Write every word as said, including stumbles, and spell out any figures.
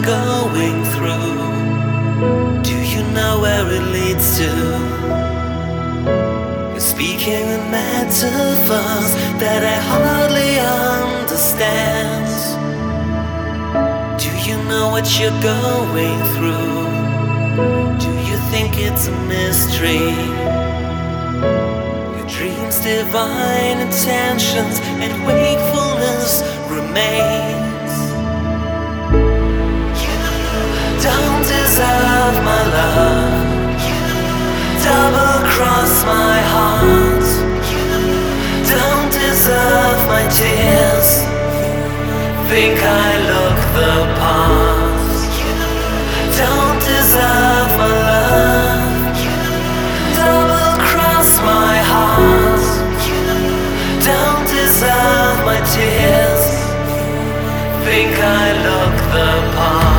going through? Do you know where it leads to? You're speaking in metaphors that I hardly understand. Do you know what you're going through? Do you think it's a mystery? Your dreams, divine intentions, and wakefulness remains. You don't deserve my love. You double cross my heart. You don't deserve my tears. Think I look the part. You don't deserve my love. You double cross my heart. You don't deserve my tears. Think I look the part.